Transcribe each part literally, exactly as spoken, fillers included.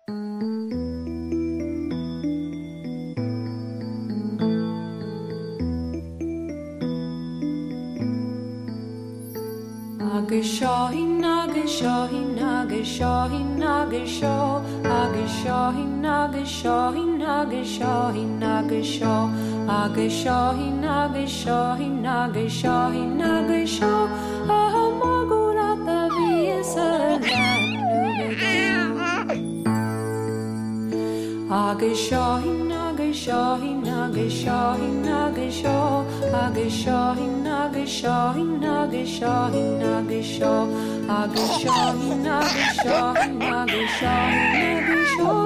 Agashahi nagashahi nagashahi nagashaw Agashahi nagashahi nagashahi nagashaw Agashahi nagashahi nagashahi nagashaw Ahamagurata Agashahi nagashahi nagashahi nagashaw Agashahi nagashahi nagashahi nagashaw Agashahi nagashahi nagashahi nagashaw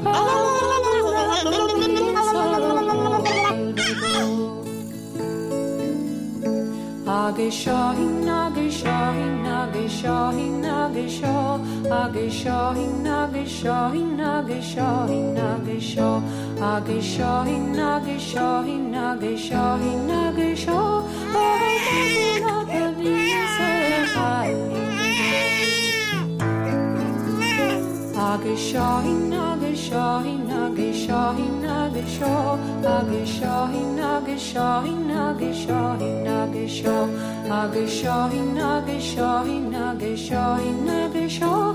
Agashahi nagashahi nagashahi nagashaw Agashahi nagashahi nagashahi nagashaw Agashahi nagashahi nagashahi nagashaw Agashahi nagashahi nagashahi nagashaw Agashahi nagashahi nagashahi nagashaw Agashahi nagashahi nagashahi nagashaw